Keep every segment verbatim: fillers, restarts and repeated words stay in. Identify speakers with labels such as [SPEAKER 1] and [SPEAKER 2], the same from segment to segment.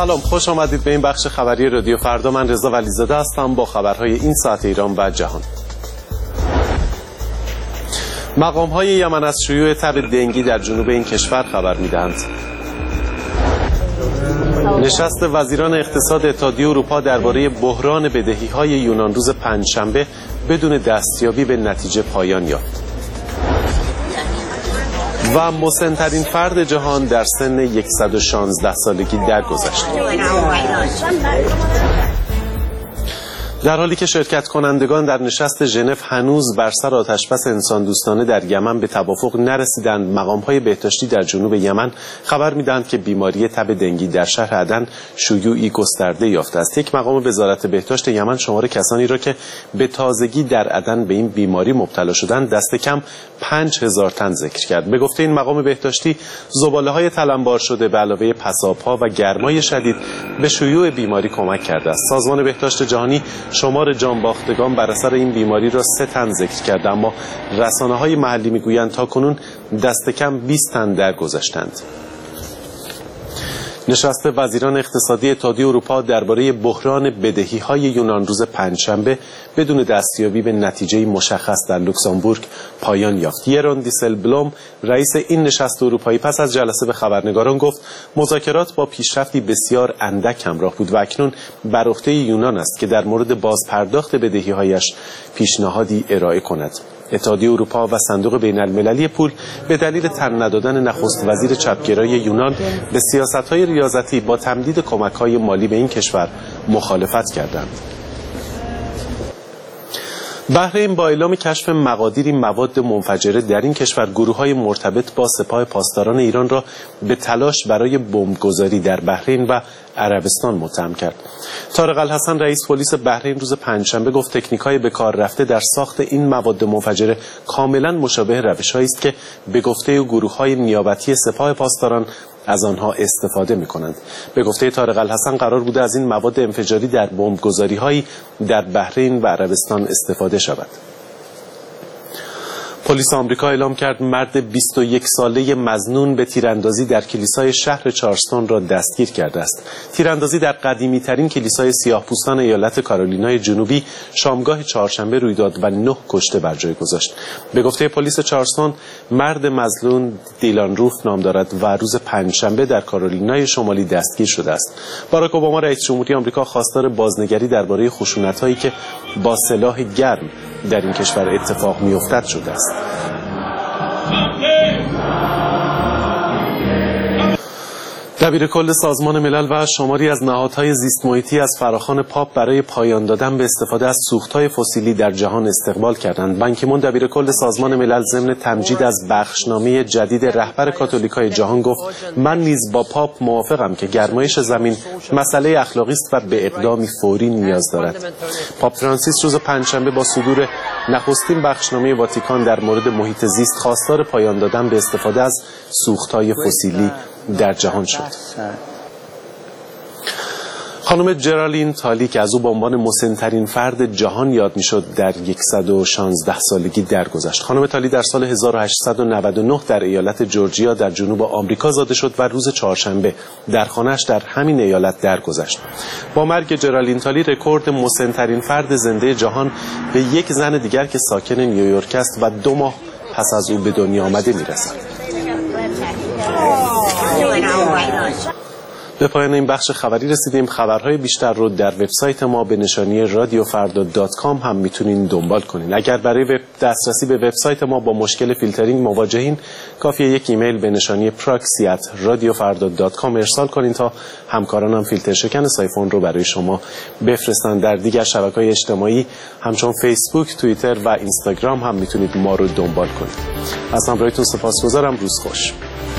[SPEAKER 1] سلام، خوش آمدید به این بخش خبری رادیو فردا. من رضا ولیزاده هستم با خبرهای این ساعت ایران و جهان. مقام‌های یمن از شیوع تب دنگی در جنوب این کشور خبر می‌دهند. نشست وزیران اقتصاد اتحادیه اروپا درباره بحران بدهی‌های یونان روز پنجشنبه بدون دستیابی به نتیجه پایان یافت. و مسن‌ترین فرد جهان در سن صد و شانزده سالگی درگذشت. در حالی که شرکت کنندگان در نشست ژنو هنوز بر سر آتشبس انسان دوستانه در یمن به توافق نرسیدند، مقام‌های بهداشتی در جنوب یمن خبر می‌دهند که بیماری تب دنگی در شهر عدن شیوعی گسترده یافته است. یک مقام وزارت بهداشت یمن شمار کسانی را که به تازگی در عدن به این بیماری مبتلا شدند دست کم پنج هزار تن ذکر کرد. به گفته این مقام بهداشتی، زباله‌های تلمبار شده به علاوه پساب‌ها و گرمای شدید به شیوع بیماری کمک کرده است. سازمان بهداشت جهانی شمار جانباختگان بر اثر این بیماری را سه تن ذکر کرده، اما رسانه‌های محلی میگویند تاکنون دست کم بیست تن درگذشتند. نشست وزیران اقتصادی اتحادیه اروپا درباره بحران بدهی‌های یونان روز پنجشنبه بدون دستیابی به نتیجه مشخص در لوکزامبورگ پایان یافت. یرون دیسلبلوم رئیس این نشست اروپایی پس از جلسه به خبرنگاران گفت مذاکرات با پیشرفتی بسیار اندک همراه بود و اکنون بر عهده یونان است که در مورد بازپرداخت بدهی‌هایش پیشنهادی ارائه کند. اتحادیه اروپا و صندوق بین المللی پول به دلیل تن ندادن نخست وزیر چپگرای یونان به سیاست‌های ریاضتی با تمدید کمک‌های مالی به این کشور مخالفت کردند. بحرین با اعلام کشف مقادیری مواد منفجره در این کشور گروه‌های مرتبط با سپاه پاسداران ایران را به تلاش برای بمبگذاری در بحرین و عربستان متهم کرد. طارق الحسن رئیس پلیس بحرین روز پنجشنبه گفت تکنیک‌های به کار رفته در ساخت این مواد منفجره کاملا مشابه روش‌هایی است که به گفته گروه‌های نیابتی سپاه پاسداران از آنها استفاده می‌کنند. به گفته طارق الحسن قرار بوده از این مواد انفجاری در بمبگذاری‌هایی در بحرین و عربستان استفاده شود. پلیس آمریکا اعلام کرد مرد بیست و یک ساله مظنون به تیراندازی در کلیسای شهر چارلستون را دستگیر کرده است. تیراندازی در قدیمی‌ترین کلیسای سیاه‌پوستان ایالت کارولینای جنوبی شامگاه چهارشنبه روی داد و نه کشته بر جای گذاشت. به گفته پلیس چارلستون مرد مظنون دیلان روف نام دارد و روز پنجشنبه در کارولینای شمالی دستگیر شده است. باراک اوباما رئیس جمهوری آمریکا خواستار بازنگری درباره خشونت‌هایی که با سلاح گرم در این کشور اتفاق می‌افتد شده است. دبیر کل سازمان ملل و شماری از نهادهای زیست محیطی از فراخوان پاپ برای پایان دادن به استفاده از سوختهای فسیلی در جهان استقبال کردند. بان کی مون دبیر کل سازمان ملل ضمن تمجید از بخشنامه جدید رهبر کاتولیکای جهان گفت من نیز با پاپ موافقم که گرمایش زمین مسئله اخلاقی است و به اقدامی فوری نیاز دارد. پاپ فرانسیس روز پنجشنبه با صدور نخستین بخشنامه واتیکان در مورد محیط زیست خواستار پایان دادن به استفاده از سوختهای فسیلی در جهان شد. خانم جرالین تالی که از او به عنوان مسن‌ترین فرد جهان یاد میشد در صد و شانزده سالگی درگذشت. خانم تالی در سال هزار و هشتصد و نود و نه در ایالت جورجیا در جنوب آمریکا زاده شد و روز چهارشنبه در خانه‌اش در همین ایالت درگذشت. با مرگ جرالین تالی رکورد مسن‌ترین فرد زنده جهان به یک زن دیگر که ساکن نیویورک است و دو ماه پس از او به دنیا آمده میرسد. به پایان این بخش خبری رسیدیم. خبرهای بیشتر رو در وبسایت ما به نشانی رادیو فردا دات کام هم میتونین دنبال کنین. اگر برای وب دسترسی به وبسایت ما با مشکل فیلترینگ مواجهین، کافیه یک ایمیل به نشانی پراکسی ات رادیو فردا دات کام ارسال کنین تا همکارانم هم فیلتر شکن سایفون رو برای شما بفرستن. در دیگر شبکه‌های اجتماعی همچون فیسبوک، توییتر و اینستاگرام هم میتونید ما رو دنبال کنید. از همراهیتون سپاسگزارم. روز خوش.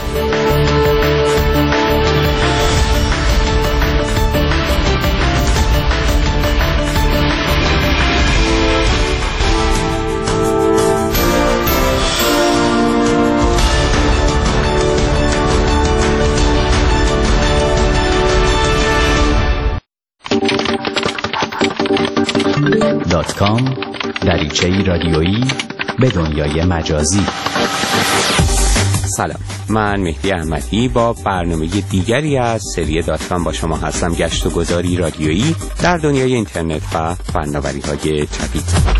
[SPEAKER 2] دات کام دریچه‌ای رادیویی به دنیای مجازی.
[SPEAKER 3] سلام، من مهدی احمدی با برنامه دیگری از سری دات کام با شما هستم. گشت و گذاری رادیویی در دنیای اینترنت و فناوری‌های جدید.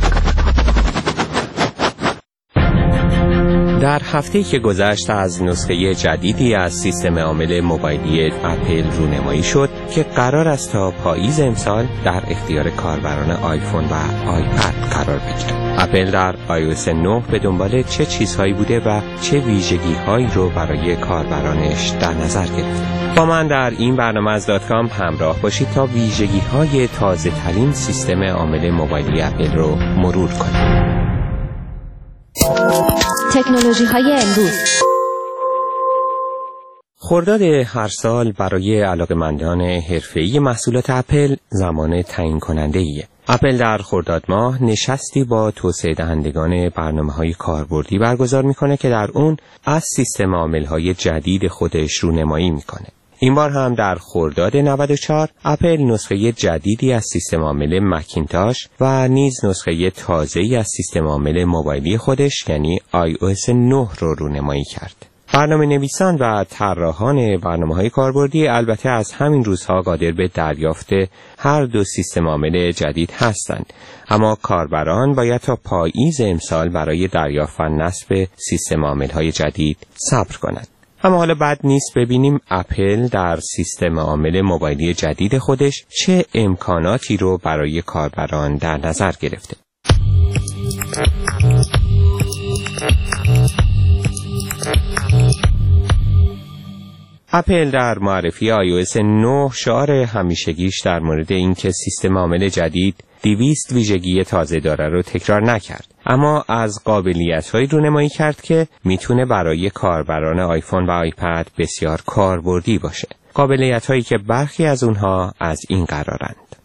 [SPEAKER 3] در هفته‌ای که گذشت از نسخه جدیدی از سیستم عامل موبایلی اپل رونمایی شد که قرار است تا پاییز امسال در اختیار کاربران آیفون و آیپد قرار بگیرد. اپل در آی او اس نه به دنبال چه چیزهایی بوده و چه ویژگی‌هایی رو برای کاربرانش در نظر گرفته؟ با من در این برنامه از دات کام همراه باشید تا ویژگی‌های تازه‌ترین سیستم عامل موبایلی اپل رو مرور کنیم.
[SPEAKER 4] تکنولوژی های امروز.
[SPEAKER 3] خرداد هر سال برای علاقه‌مندان حرفه‌ای محصولات اپل زمان تعیین کننده‌ایه. اپل در خرداد ماه نشستی با توسعه دهندگان برنامه‌های کاربردی برگزار می‌کنه که در اون از سیستم عامل‌های جدید خودش رونمایی می‌کنه. این بار هم در خرداد نود و چهار اپل نسخه جدیدی از سیستم عامل مکینتاش و نیز نسخه تازه‌ای از سیستم عامل موبایلی خودش یعنی آی او اس نه رو رونمایی کرد. برنامه نویسان و طراحان برنامه‌های کاربردی البته از همین روزها قادر به دریافت هر دو سیستم عامل جدید هستند، اما کاربران باید تا پاییز امسال برای دریافت و نصب سیستم عامل‌های جدید صبر کنند. اما حالا بد نیست ببینیم اپل در سیستم عامل موبایلی جدید خودش چه امکاناتی رو برای کاربران در نظر گرفته. اپل در معرفی آی او اس نه شعار همیشگیش در مورد اینکه سیستم عامل جدید دویست ویژگی تازه داره رو تکرار نکرد، اما از قابلیت‌هایی رونمایی کرد که میتونه برای کاربران آیفون و آیپد بسیار کاربردی باشه. قابلیت‌هایی که برخی از اونها از این قرارند: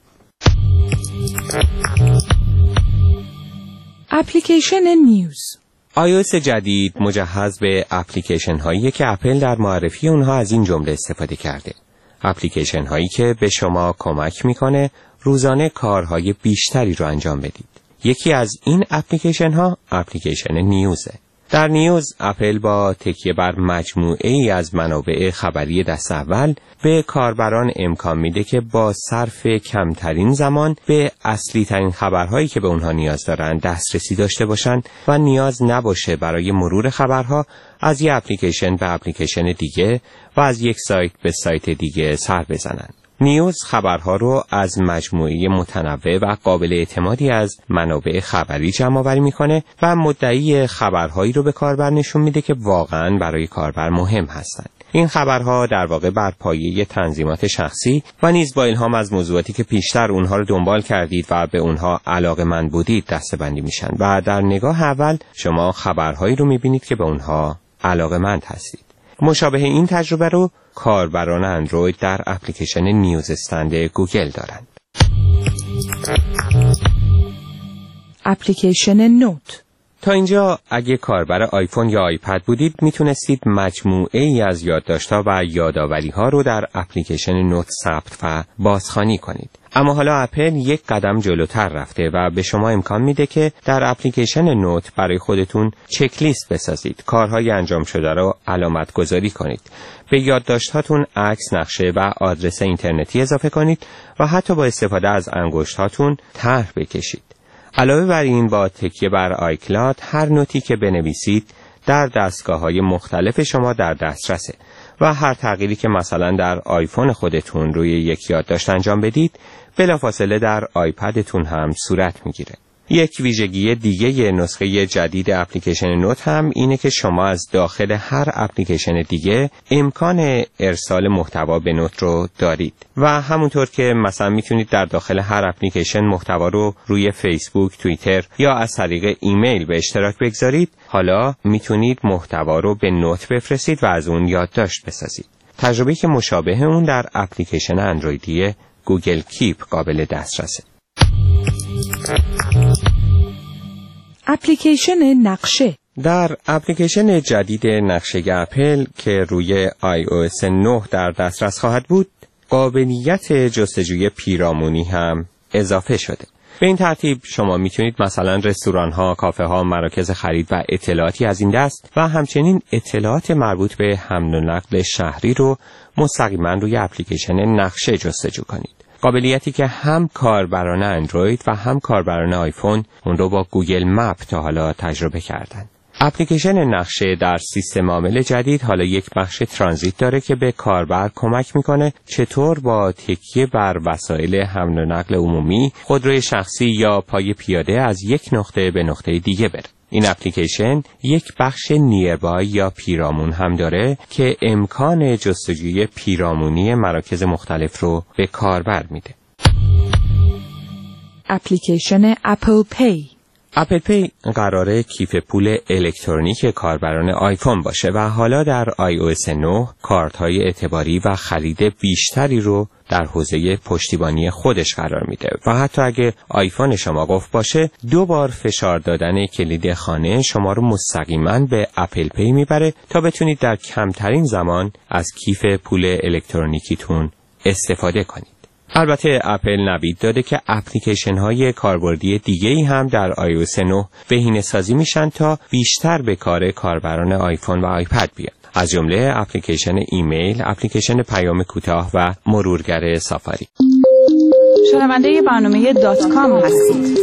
[SPEAKER 5] اپلیکیشن نیوز.
[SPEAKER 3] آی او اس جدید مجهز به اپلیکیشن هایی که اپل در معرفی اونها از این جمله استفاده کرده. اپلیکیشن هایی که به شما کمک میکنه روزانه کارهای بیشتری رو انجام بدید. یکی از این اپلیکیشن ها اپلیکیشن نیوزه. در نیوز اپل با تکیه بر مجموعه ای از منابع خبری دست اول به کاربران امکان میده که با صرف کمترین زمان به اصلی ترین خبرهایی که به اونها نیاز دارن دسترسی داشته باشن و نیاز نباشه برای مرور خبرها از یک اپلیکیشن به اپلیکیشن دیگه و از یک سایت به سایت دیگه سر بزنن. نیوز خبرها رو از مجموعه متنوع و قابل اعتمادی از منابع خبری جمع آوری میکنه و مدعی خبرهایی رو به کاربر نشون میده که واقعاً برای کاربر مهم هستند. این خبرها در واقع بر پایه تنظیمات شخصی و نیز با الهام از موضوعاتی که پیشتر اونها رو دنبال کردید و به اونها علاقه‌مند بودید دسته‌بندی میشن و در نگاه اول شما خبرهایی رو میبینید که به اونها علاقه‌مند هستید. مشابه این تجربه رو کاربران اندروید در اپلیکیشن نیوز استند گوگل دارند.
[SPEAKER 5] اپلیکیشن نوت.
[SPEAKER 3] تا اینجا اگه کاربر آیفون یا آیپد بودید میتونستید مجموعه ای از یادداشت‌ها و یادآوری‌ها رو در اپلیکیشن نوت ثبت و بازخوانی کنید. اما حالا اپل یک قدم جلوتر رفته و به شما امکان میده که در اپلیکیشن نوت برای خودتون چک لیست بسازید، کارهای انجام شده رو علامت گذاری کنید، به یادداشت‌هاتون عکس، نقشه و آدرس اینترنتی اضافه کنید و حتی با استفاده از انگشت‌هاتون طرح بکشید. علاوه بر این با تکیه بر آیکلاد هر نوتی که بنویسید در دستگاه‌های مختلف شما در دسترسه و هر تغییری که مثلا در آیفون خودتون روی یک یادداشت انجام بدید بلافاصله در آیپدتون هم صورت میگیره. یک ویژگی دیگه نسخه جدید اپلیکیشن نوت هم اینه که شما از داخل هر اپلیکیشن دیگه امکان ارسال محتوا به نوت رو دارید و همونطور که مثلا میتونید در داخل هر اپلیکیشن محتوا رو روی فیسبوک، توییتر یا از طریق ایمیل به اشتراک بگذارید، حالا میتونید محتوا رو به نوت بفرستید و از اون یادداشت بسازید. تجربه‌ای که مشابه اون در اپلیکیشن اندرویدی گوگل کیپ قابل دسترسه.
[SPEAKER 5] اپلیکیشن نقشه.
[SPEAKER 3] در اپلیکیشن جدید نقشه اپل که روی آی او اس نه در دسترس خواهد بود، قابلیت جستجوی پیرامونی هم اضافه شده. به این ترتیب شما میتونید مثلا رستوران ها، کافه ها، مراکز خرید و اطلاعاتی از این دست و همچنین اطلاعات مربوط به حمل و نقل شهری رو مستقیما روی اپلیکیشن نقشه جستجو کنید. قابلیتی که هم کاربران اندروید و هم کاربران آیفون اون رو با گوگل مپ تا حالا تجربه کردن. اپلیکیشن نقشه در سیستم عامل جدید حالا یک بخش ترانزیت داره که به کاربر کمک میکنه چطور با تکیه بر وسایل حمل و نقل عمومی، خودروی شخصی یا پای پیاده از یک نقطه به نقطه دیگه بره. این اپلیکیشن یک بخش نیربای یا پیرامون هم داره که امکان جستجوی پیرامونی مراکز مختلف رو به کاربر میده.
[SPEAKER 5] اپلیکیشن اپل پی.
[SPEAKER 3] اپل پی قراره کیف پول الکترونیک کاربران آیفون باشه و حالا در آی او اس نه کارت‌های اعتباری و خرید بیشتری رو در حوزه پشتیبانی خودش قرار میده و حتی اگه آیفون شما قفل باشه دو بار فشار دادن کلید خانه شما رو مستقیما به اپل پی میبره تا بتونید در کمترین زمان از کیف پول الکترونیکیتون استفاده کنید. البته اپل نوید داده که اپلیکیشن های کاربردی دیگه‌ای هم در آی او اس نه بهینه‌سازی میشن تا بیشتر به کار کاربران آیفون و آیپد بیان. از جمله اپلیکیشن ایمیل، اپلیکیشن پیام کوتاه و مرورگر سافاری.
[SPEAKER 5] شنونده برنامه دات کام هستید.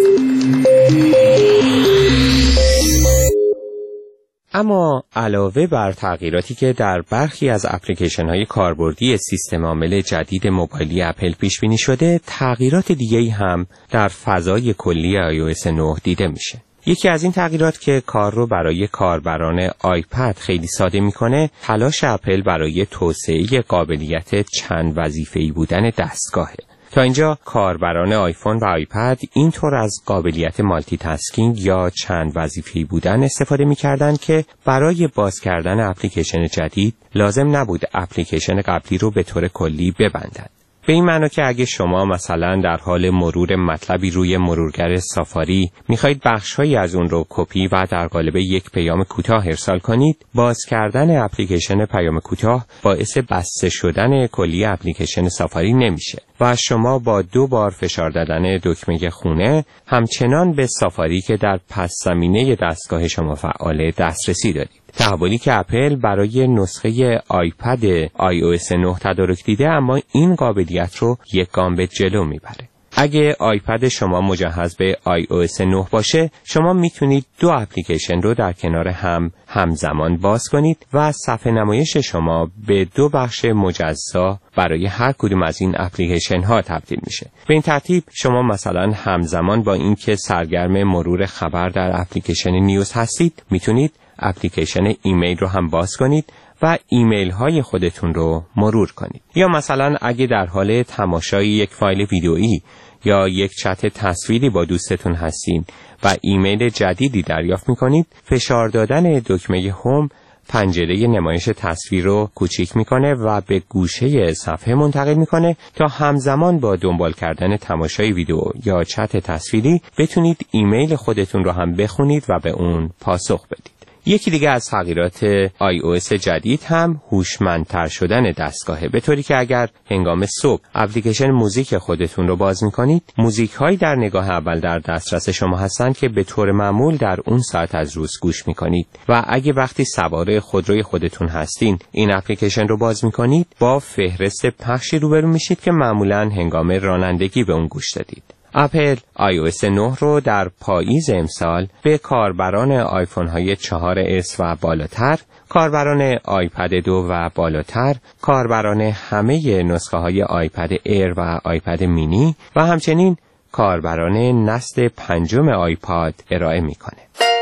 [SPEAKER 3] اما علاوه بر تغییراتی که در برخی از اپلیکیشن‌های کاربردی سیستم عامل جدید موبایلی اپل پیش بینی شده، تغییرات دیگه‌ای هم در فضای کلی آی او اس نه دیده میشه. یکی از این تغییرات که کار رو برای کاربران آیپد خیلی ساده میکنه، تلاش اپل برای توسعه قابلیت چند وظیفه‌ای بودن دستگاهه. تا اینجا کاربران آیفون و آیپد اینطور از قابلیت مالتی تاسکینگ یا چند وظیفه‌ای بودن استفاده می‌کردند که برای باز کردن اپلیکیشن جدید لازم نبود اپلیکیشن قبلی رو به طور کلی ببندند. به این معنی که اگه شما مثلا در حال مرور مطلبی روی مرورگر سافاری میخواید بخش‌هایی از اون رو کپی و در قالب یک پیام کوتاه ارسال کنید، باز کردن اپلیکیشن پیام کوتاه باعث بسته شدن کلی اپلیکیشن سافاری نمیشه و شما با دو بار فشار دادن دکمه خونه همچنان به سافاری که در پس زمینه دستگاه شما فعال دسترسی دارید. تحولی که اپل برای نسخه آیپد آی او اس نه تدارک دیده، اما این قابلیت رو یک گام به جلو میبره. اگه آیپد شما مجهز به آی او اس نه باشه، شما میتونید دو اپلیکیشن رو در کنار هم همزمان باز کنید و صفحه نمایش شما به دو بخش مجزا برای هر کدوم از این اپلیکیشن ها تبدیل میشه. به این ترتیب شما مثلا همزمان با اینکه سرگرم مرور خبر در اپلیکیشن نیوز هستید، میتونید اپلیکیشن ایمیل رو هم باز کنید و ایمیل های خودتون رو مرور کنید. یا مثلا اگه در حال تماشای یک فایل ویدئویی یا یک چت تصویری با دوستتون هستین و ایمیل جدیدی دریافت میکنید، فشار دادن دکمه هوم پنجره نمایش تصویر رو کوچیک میکنه و به گوشه صفحه منتقل میکنه تا همزمان با دنبال کردن تماشای ویدیو یا چت تصویری بتونید ایمیل خودتون رو هم بخونید و به اون پاسخ بدید. یکی دیگه از تغییرات آی او اس جدید هم هوشمندتر شدن دستگاهه، به طوری که اگر هنگام صبح اپلیکیشن موزیک خودتون رو باز میکنید، موزیک هایی در نگاه اول در دسترس شما هستن که به طور معمول در اون ساعت از روز گوش میکنید و اگه وقتی سوار خودروی خودتون هستین این اپلیکیشن رو باز میکنید، با فهرست پخشی روبرو میشید که معمولا هنگام رانندگی به اون گوش دادید. اپل آی او اس نه رو در پاییز امسال به کاربران آیفون های چهار اس و بالاتر، کاربران آیپد دو و بالاتر، کاربران همه نسخه های آیپد ایر و آیپد مینی و همچنین کاربران نسل پنجم آیپاد ارائه میکنه.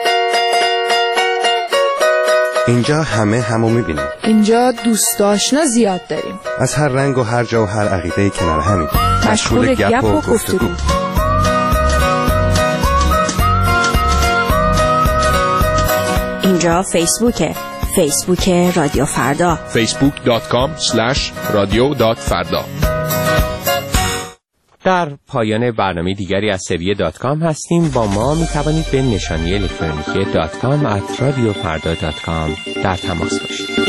[SPEAKER 6] اینجا همه همو میبینیم.
[SPEAKER 5] اینجا دوست آشنا زیاد داریم.
[SPEAKER 6] از هر رنگ و هر جا و هر عقیده کنار همین.
[SPEAKER 5] مشغول گپ و گفتگو.
[SPEAKER 4] اینجا فیسبوکه. فیسبوک رادیو فردا.
[SPEAKER 7] فیسبوک دات کام اسلش رادیو دات فردا.
[SPEAKER 3] در پایان برنامه دیگری از سری دات کام هستیم. با ما می توانید به نشانی الکترونیکی دات کام ات رادیو فردا دات کام در تماس باشید.